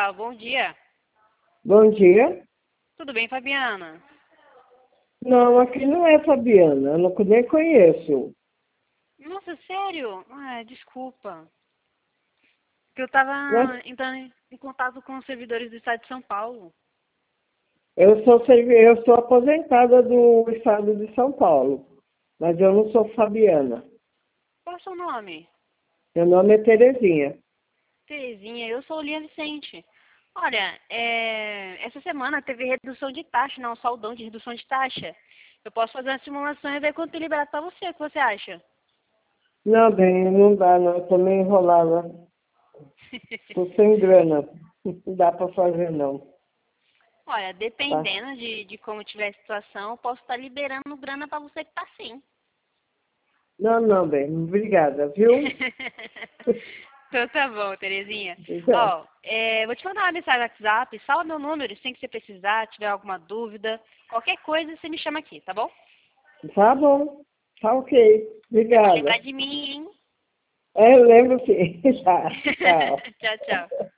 Comercial, bom dia. Bom dia. Tudo bem, Fabiana? Não, aqui não é Fabiana, eu nem conheço. Nossa, sério? Ah, desculpa. Porque eu estava Mas entrando em contato com os servidores do estado de São Paulo. eu sou aposentada do estado de São Paulo, mas eu não sou Fabiana. Qual é o seu nome? Meu nome é Terezinha. Terezinha, eu sou Lia Vicente. Olha, essa semana teve redução de taxa, não, saldão de redução de taxa. Eu posso fazer uma simulação e ver quanto tem liberado para você, o que você acha? Não, bem, não dá, não. Eu tô meio enrolada. Tô sem grana. Não dá para fazer, não. Olha, Tá? dependendo de como tiver a situação, eu posso estar liberando grana para você que tá sim. Não, não, bem. Obrigada, viu? Então tá bom, Terezinha. Obrigada. Ó, vou te mandar uma mensagem no WhatsApp, salva meu número, sem que você precisar, tiver alguma dúvida, qualquer coisa, você me chama aqui, tá bom? Tá bom. Tá ok. Você vai lembrar Obrigada. de mim, hein? É, eu lembro sim. Tá, tchau. Tchau, tchau.